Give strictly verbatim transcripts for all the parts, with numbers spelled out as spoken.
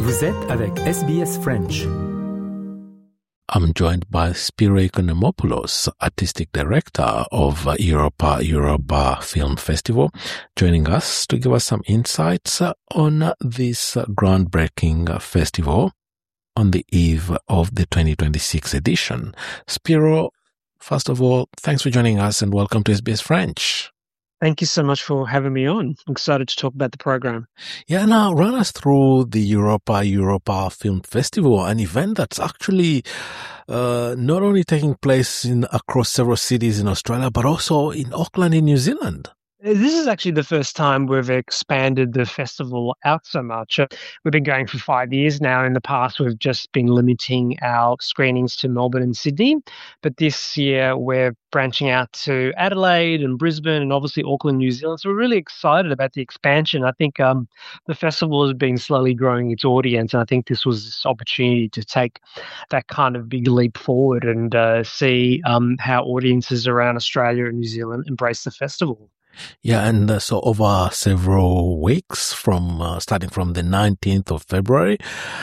Vous êtes avec S B S French. I'm joined by Spiro Economopoulos, Artistic Director of uh, Europa Europa Film Festival, joining us to give us some insights uh, on uh, this uh, groundbreaking uh, festival on the eve of the twenty twenty-six edition. Spiro, first of all, thanks for joining us and welcome to S B S French. Thank you so much for having me on. I'm excited to talk about the program. Yeah, now run us through the Europa Europa Film Festival, an event that's actually uh, not only taking place in across several cities in Australia, but also in Auckland in New Zealand. This is actually the first time we've expanded the festival out so much. Uh, We've been going for five years now. In the past, we've just been limiting our screenings to Melbourne and Sydney. But this year, we're branching out to Adelaide and Brisbane and obviously Auckland, New Zealand. So we're really excited about the expansion. I think um, the festival has been slowly growing its audience. And I think this was this opportunity to take that kind of big leap forward and uh, see um, how audiences around Australia and New Zealand embrace the festival. Yeah, and uh, so over several weeks, from uh, starting from the nineteenth of February,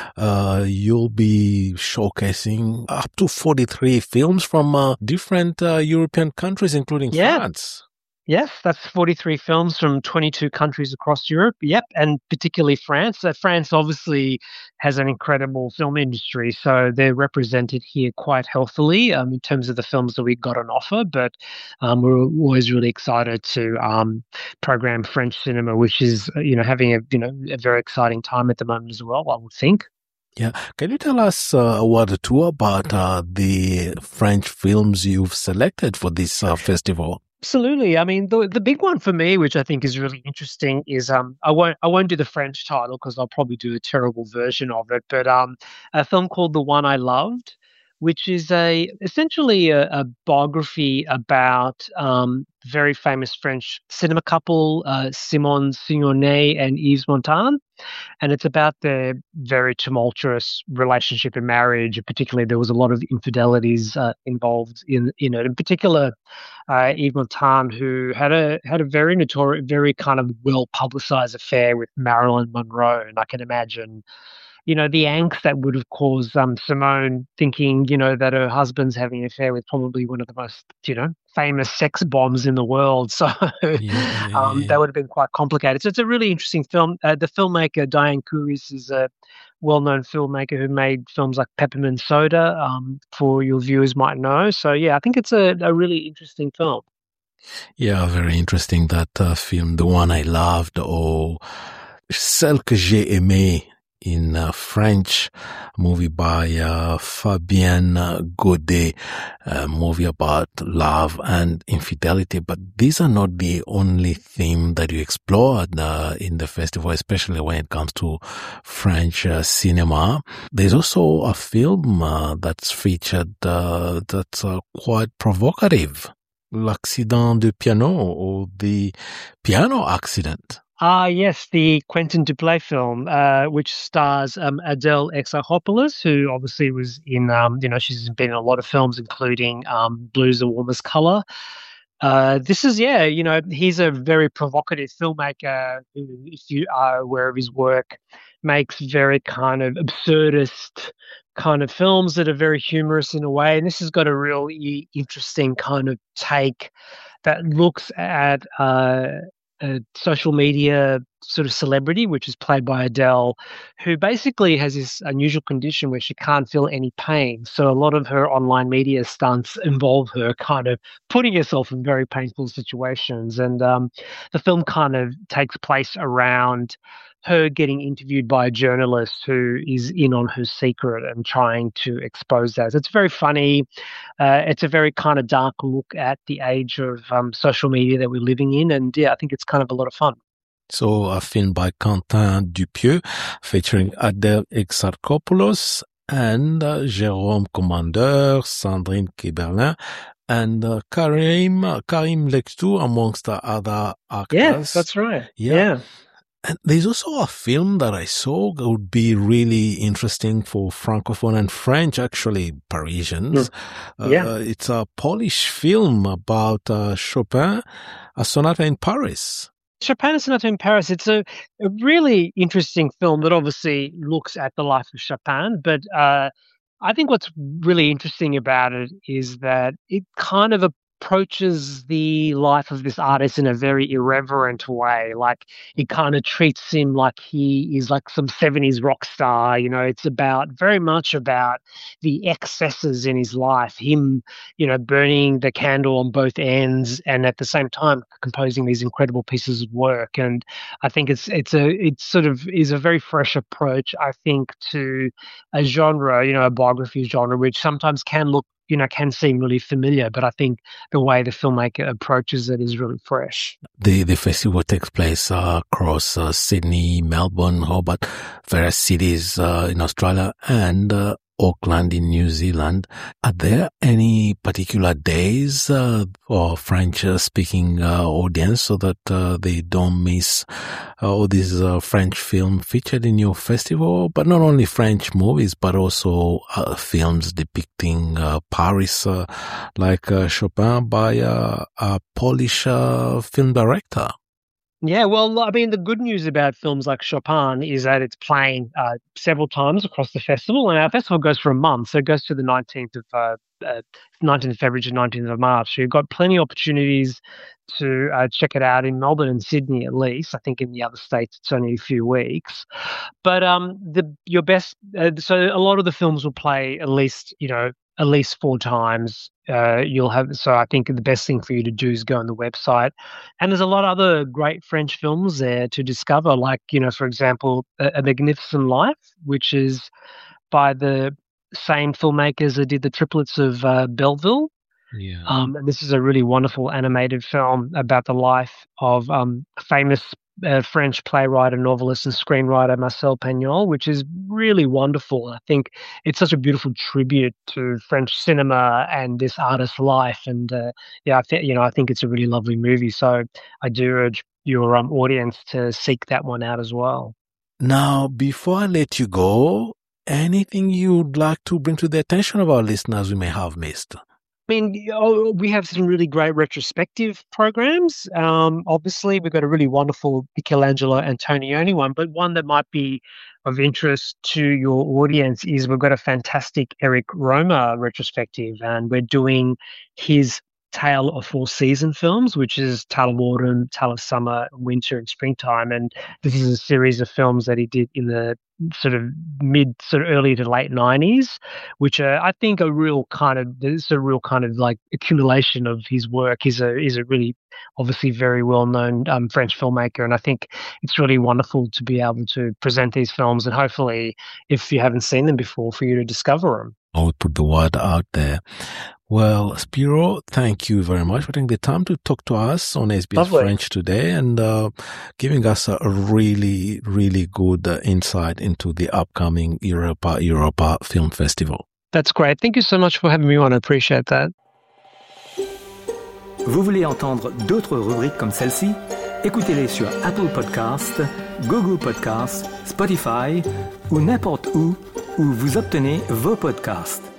uh, you'll be showcasing up to forty-three films from uh, different uh, European countries, including Yeah. France. Yes, that's forty-three films from twenty-two countries across Europe. Yep, and particularly France. Uh, France obviously has an incredible film industry, so they're represented here quite healthily um, in terms of the films that we got on offer. But um, we're always really excited to um, program French cinema, which is uh, you know having a you know a very exciting time at the moment as well, I would think. Yeah, can you tell us uh, a word or two about uh, the French films you've selected for this uh, festival? Absolutely. I mean, the the big one for me, which I think is really interesting, is um I won't I won't do the French title because I'll probably do a terrible version of it, but um a film called The One I Loved, which is a essentially a, a biography about um very famous French cinema couple, uh, Simone Signoret and Yves Montand. And it's about their very tumultuous relationship and marriage. Particularly, there was a lot of infidelities uh, involved in in it. In particular, uh, Yves Montand, who had a had a very notorious, very kind of well publicized affair with Marilyn Monroe, and I can imagine, you know, the angst that would have caused um, Simone thinking, you know, that her husband's having an affair with probably one of the most, you know, famous sex bombs in the world. So Yeah, yeah, um, yeah. that would have been quite complicated. So it's a really interesting film. Uh, the filmmaker, Diane Couris, is a well-known filmmaker who made films like Peppermint Soda, um, for your viewers might know. So, yeah, I think it's a, a really interesting film. Yeah, very interesting, that uh, film, The One I Loved, or Celle que j'ai aimée in uh, French, movie by uh, Fabienne Godet, a movie about love and infidelity. But these are not the only theme that you explored uh, in the festival, especially when it comes to French uh, cinema. There's also a film uh, that's featured uh, that's uh, quite provocative. L'accident du piano, or the piano accident. Ah, yes, the Quentin Dupieux film, uh, which stars um, Adele Exarchopoulos, who obviously was in, um, you know, she's been in a lot of films, including um, Blue's the Warmest Color. Uh, this is, yeah, you know, he's a very provocative filmmaker who, if you are aware of his work, makes very kind of absurdist kind of films that are very humorous in a way. And this has got a really interesting kind of take that looks at uh, a social media sort of celebrity, which is played by Adele, who basically has this unusual condition where she can't feel any pain. So a lot of her online media stunts involve her kind of putting herself in very painful situations. And um, the film kind of takes place around her getting interviewed by a journalist who is in on her secret and trying to expose that. So it's very funny. Uh, it's a very kind of dark look at the age of um, social media that we're living in. And yeah, I think it's kind of a lot of fun. So a film by Quentin Dupieux featuring Adele Exarchopoulos and uh, Jérôme Commandeur, Sandrine Kiberlin, and uh, Karim Karim Lectour, amongst the other actors. Yes, that's right. Yeah. yeah. And there's also a film that I saw that would be really interesting for Francophone and French, actually, Parisians. Mm. Yeah. Uh, it's a Polish film about uh, Chopin, A Sonata in Paris. Chopin and Sonata in Paris, it's a, a really interesting film that obviously looks at the life of Chopin, but uh, I think what's really interesting about it is that it kind of approaches the life of this artist in a very irreverent way. Like, it kind of treats him like he is like some seventies rock star. You know, it's about very much about the excesses in his life, him, you know, burning the candle on both ends and at the same time composing these incredible pieces of work. And I think it's it's a it sort of is a very fresh approach, I think, to a genre, you know, a biography genre, which sometimes can look, you know, can seem really familiar, but I think the way the filmmaker approaches it is really fresh. The the festival takes place uh, across uh, Sydney, Melbourne, Hobart, various cities uh, in Australia, and uh, Auckland in New Zealand. Are there any particular days uh, for French-speaking uh, audience so that uh, they don't miss uh, all these uh, French films featured in your festival? But not only French movies, but also uh, films depicting uh, Paris, uh, like uh, Chopin by uh, a Polish uh, film director. Yeah, well, I mean, the good news about films like Chopin is that it's playing uh, several times across the festival, and our festival goes for a month, so it goes to the nineteenth of uh, uh, nineteenth of February to nineteenth of March. So you've got plenty of opportunities to uh, check it out in Melbourne and Sydney, at least. I think in the other states it's only a few weeks, but um, the your best. Uh, so a lot of the films will play at least, you know, at least four times. Uh, you'll have, so I think the best thing for you to do is go on the website, and there's a lot of other great French films there to discover, like, you know, for example, A, a Magnificent Life, which is by the same filmmakers that did the Triplets of uh, Belleville. Yeah. Um, and this is a really wonderful animated film about the life of um, famous uh, French playwright and novelist and screenwriter Marcel Pagnol, which is really wonderful. I think it's such a beautiful tribute to French cinema and this artist's life. And uh, yeah, I th- you know, I think it's a really lovely movie. So I do urge your um, audience to seek that one out as well. Now, before I let you go, anything you'd like to bring to the attention of our listeners we may have missed? I mean, oh, we have some really great retrospective programs. Um, obviously, we've got a really wonderful Michelangelo Antonioni one, but one that might be of interest to your audience is we've got a fantastic Eric Roma retrospective, and we're doing his Tale of Four Season films, which is Tale of Autumn, Tale of Summer, Winter, and Springtime. And this is a series of films that he did in the sort of mid, sort of early to late nineties, which are, I think, a real kind of, there's a real kind of like accumulation of his work. He's a, he's a really, obviously very well-known um, French filmmaker. And I think it's really wonderful to be able to present these films, and hopefully, if you haven't seen them before, for you to discover them. I would put the word out there. Well, Spiro, thank you very much for taking the time to talk to us on S B S Lovely. French today, and uh, giving us a really, really good uh, insight into the upcoming Europa Europa Film Festival. That's great. Thank you so much for having me on. I appreciate that. Vous voulez entendre d'autres rubriques comme celle-ci? Écoutez-les sur Apple Podcasts, Google Podcasts, Spotify ou n'importe où où vous obtenez vos podcasts.